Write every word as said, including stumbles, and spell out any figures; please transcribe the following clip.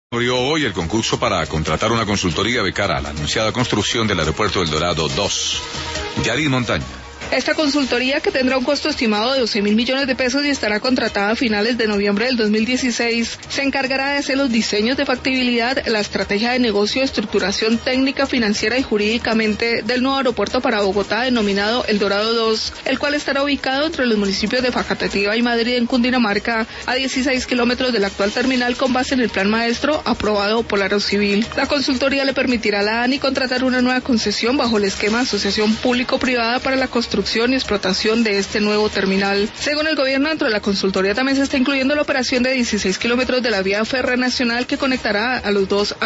Abrió hoy el concurso para contratar una consultoría de cara a la anunciada construcción del aeropuerto El Dorado dos. Yarin Montaña. Esta consultoría, que tendrá un costo estimado de doce mil millones de pesos y estará contratada a finales de noviembre del dos mil dieciséis, se encargará de hacer los diseños de factibilidad, la estrategia de negocio, estructuración técnica, financiera y jurídicamente del nuevo aeropuerto para Bogotá denominado El Dorado dos, el cual estará ubicado entre los municipios de Facatativá y Madrid en Cundinamarca, a dieciséis kilómetros del actual terminal, con base en el plan maestro aprobado por la Aerocivil. La consultoría le permitirá a la ANI contratar una nueva concesión bajo el esquema de asociación público-privada para la construcción y explotación de este nuevo terminal. Según el gobierno, dentro de la consultoría también se está incluyendo la operación de dieciséis kilómetros de la vía férrea nacional que conectará a los dos